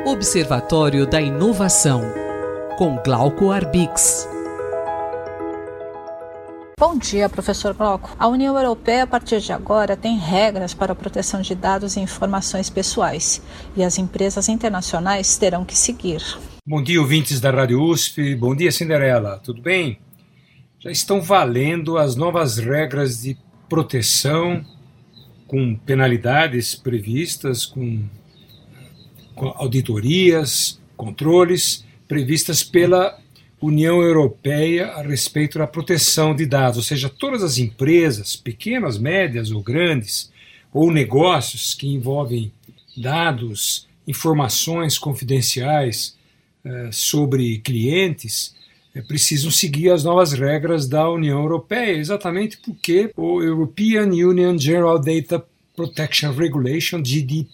Observatório da Inovação, com Glauco Arbix. Bom dia, professor Glauco. A União Europeia, a partir de agora, tem regras para a proteção de dados e informações pessoais, e as empresas internacionais terão que seguir. Bom dia, ouvintes da Rádio USP. Bom dia, Cinderela. Tudo bem? Já estão valendo as novas regras de proteção, com penalidades previstas, com auditorias, controles previstas pela União Europeia a respeito da proteção de dados, ou seja, todas as empresas, pequenas, médias ou grandes, ou negócios que envolvem dados, informações confidenciais sobre clientes, precisam seguir as novas regras da União Europeia, exatamente porque o European Union General Data Protection Regulation,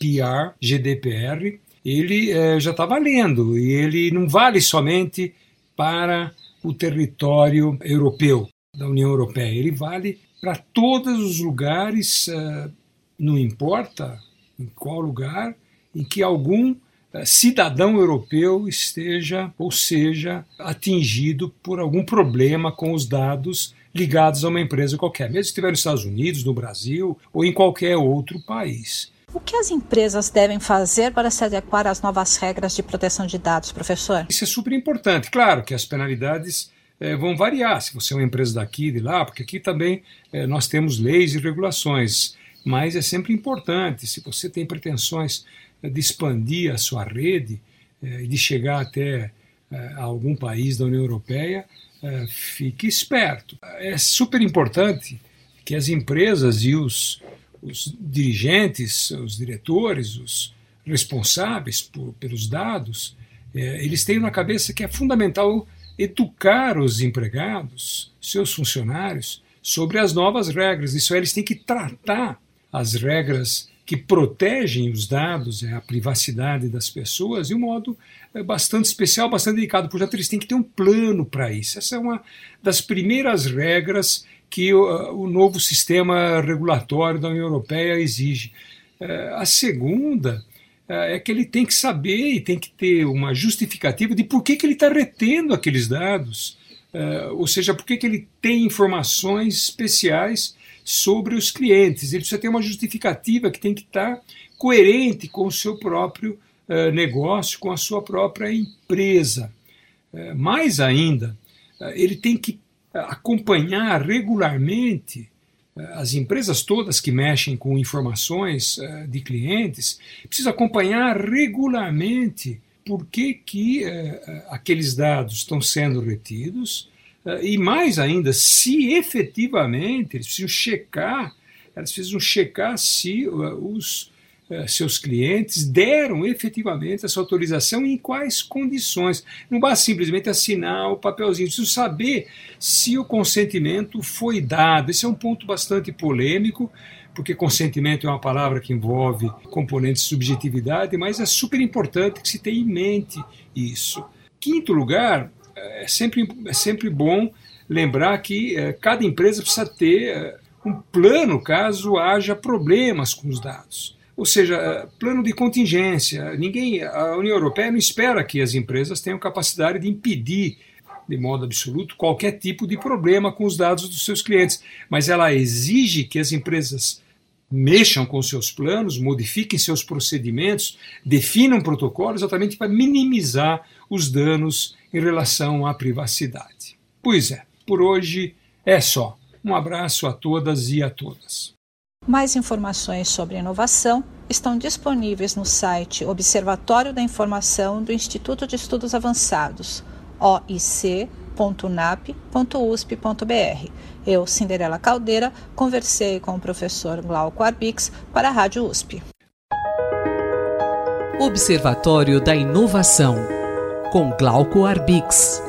GDPR, ele já está valendo, e ele não vale somente para o território europeu, da União Europeia. Ele vale para todos os lugares, não importa em qual lugar, em que algum cidadão europeu esteja ou seja atingido por algum problema com os dados ligados a uma empresa qualquer, mesmo se estiver nos Estados Unidos, no Brasil ou em qualquer outro país. O que as empresas devem fazer para se adequar às novas regras de proteção de dados, professor? Isso é super importante. Claro que as penalidades vão variar, se você é uma empresa daqui e de lá, porque aqui também nós temos leis e regulações, mas é sempre importante, se você tem pretensões de expandir a sua rede e de chegar até algum país da União Europeia, fique esperto. É super importante que as empresas e os dirigentes, os diretores, os responsáveis pelos dados, eles têm na cabeça que é fundamental educar os empregados, seus funcionários, sobre as novas regras. Isso é, eles têm que tratar as regras que protegem os dados, a privacidade das pessoas, de um modo bastante especial, bastante delicado. Portanto, eles têm que ter um plano para isso. Essa é uma das primeiras regras que o novo sistema regulatório da União Europeia exige. A segunda é que ele tem que saber e tem que ter uma justificativa de por que ele está retendo aqueles dados, ou seja, por que ele tem informações especiais sobre os clientes. Ele precisa ter uma justificativa que tem que estar coerente com o seu próprio negócio, com a sua própria empresa. Mais ainda, ele tem que acompanhar regularmente as empresas todas que mexem com informações de clientes, precisam acompanhar regularmente por que aqueles dados estão sendo retidos, e mais ainda, se efetivamente eles precisam checar se os seus clientes deram efetivamente essa autorização e em quais condições. Não basta simplesmente assinar o papelzinho, preciso saber se o consentimento foi dado. Esse é um ponto bastante polêmico, porque consentimento é uma palavra que envolve componentes de subjetividade, mas é super importante que se tenha em mente isso. Quinto lugar, é sempre bom lembrar que cada empresa precisa ter um plano caso haja problemas com os dados. Ou seja, plano de contingência. A União Europeia não espera que as empresas tenham capacidade de impedir, de modo absoluto, qualquer tipo de problema com os dados dos seus clientes. Mas ela exige que as empresas mexam com seus planos, modifiquem seus procedimentos, definam protocolos exatamente para minimizar os danos em relação à privacidade. Pois é, por hoje é só. Um abraço a todas e a todas. Mais informações sobre inovação estão disponíveis no site Observatório da Informação do Instituto de Estudos Avançados, oic.unap.usp.br. Eu, Cinderela Caldeira, conversei com o professor Glauco Arbix para a Rádio USP. Observatório da Inovação, com Glauco Arbix.